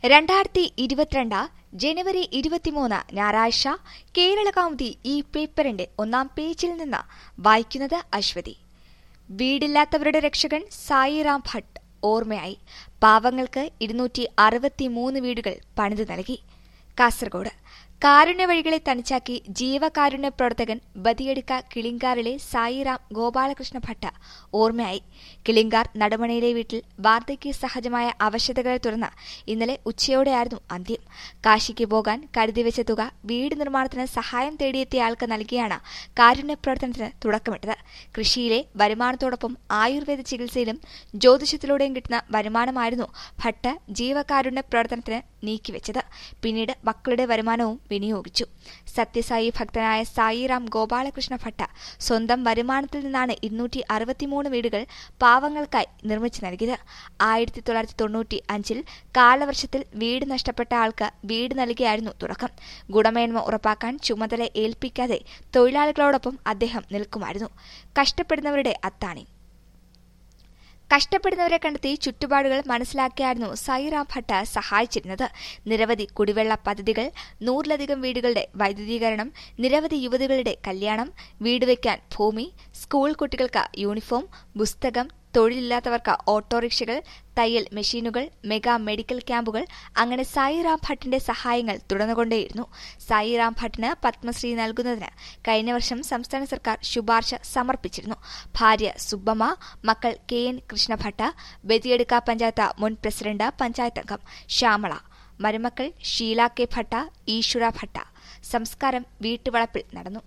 2022 ജനുവരി 23 ഞായറാഴ്ച കേരളകൗമുദി ഈ പേപ്പറിന്റെ ഒന്നാം പേജിൽ നിന്ന് വായിക്കുന്നത് അശ്വതി. വീടില്ലാത്തവരുടെ രക്ഷകൻ സായിറാം ഭട്ട് ഓർമ്മയായി. പാവങ്ങൾക്ക് 263 വീടുകൾ പണിതു നൽകി. കാസർഗോഡ് കാരുണ്യ വഴികളെ തനിച്ചാക്കി ജീവകാരുണ്യ പ്രവർത്തകൻ ബദിയടുക്ക കിളിങ്കാറിലെ സായിറാം ഗോപാലകൃഷ്ണ ഭട്ട് ഓർമ്മയായി. കിളിങ്കാർ നടുമണയിലെ വീട്ടിൽ വാർദ്ധക്യ സഹജമായ അവശതകളെ തുടർന്ന് ഇന്നലെ ഉച്ചയോടെയായിരുന്നു അന്ത്യം. കാശിക്ക് പോകാൻ കരുതിവെച്ച തുക വീട് നിർമ്മാണത്തിന് സഹായം തേടിയെത്തിയ ആൾക്ക് നൽകിയാണ് കാരുണ്യ പ്രവർത്തനത്തിന് തുടക്കമിട്ടത്. കൃഷിയിലെ വരുമാനത്തോടൊപ്പം ആയുർവേദ ചികിത്സയിലും ജ്യോതിഷത്തിലൂടെയും കിട്ടുന്ന വരുമാനമായിരുന്നു ഭട്ട് ജീവകാരുണ്യ പ്രവർത്തനത്തിന് നീക്കിവെച്ചത്. പിന്നീട് മക്കളുടെ വരുമാനവും വിനിയോഗിച്ചു. സത്യസായി ഭക്തനായ സായിറാം ഗോപാലകൃഷ്ണ ഭട്ട് സ്വന്തം വരുമാനത്തിൽ നിന്നാണ് 263 വീടുകൾ പാവങ്ങൾക്കായി നിർമ്മിച്ചു നൽകിയത്. 1995 കാലവർഷത്തിൽ വീട് നഷ്ടപ്പെട്ട ആൾക്ക് വീട് നൽകിയായിരുന്നു തുടക്കം. ഗുണമേന്മ ഉറപ്പാക്കാൻ ചുമതല ഏൽപ്പിക്കാതെ തൊഴിലാളികളോടൊപ്പം അദ്ദേഹം നിൽക്കുമായിരുന്നു. കഷ്ടപ്പെടുന്നവരുടെ അത്താണി. കഷ്ടപ്പെടുന്നവരെ കണ്ടെത്തി ചുറ്റുപാടുകൾ മനസ്സിലാക്കിയായിരുന്നു സായിറാം ഭട്ട് സഹായിച്ചിരുന്നത്. നിരവധി കുടിവെള്ള പദ്ധതികൾ, 100-ലധികം വീടുകളുടെ വൈദ്യുതീകരണം, നിരവധി യുവതികളുടെ കല്യാണം, വീട് വയ്ക്കാൻ ഭൂമി, സ്കൂൾ കുട്ടികൾക്ക് യൂണിഫോം, പുസ്തകം, തൊഴിലില്ലാത്തവർക്ക് ഓട്ടോറിക്ഷകൾ, തയ്യൽ മെഷീനുകൾ, മെഗാ മെഡിക്കൽ ക്യാമ്പുകൾ, അങ്ങനെ സായിറാം ഭട്ടിന്റെ സഹായങ്ങൾ തുടർന്നുകൊണ്ടേയിരുന്നു. സായിറാം ഭട്ടിന് പത്മശ്രീ നൽകുന്നതിന് കഴിഞ്ഞ വർഷം സംസ്ഥാന സർക്കാർ ശുപാർശ സമർപ്പിച്ചിരുന്നു. ഭാര്യ സുബ്ബമ്മ, മക്കൾ KN കൃഷ്ണഭട്ട്, ബദിയടുക്ക പഞ്ചായത്ത് മുൻ പ്രസിഡന്റ്, പഞ്ചായത്ത് അംഗം ശ്യാമള, മരുമക്കൾ ഷീല K ഭട്ട്, ഈശ്വര ഭട്ട്. സംസ്കാരം വീട്ടുവളപ്പിൽ നടന്നു.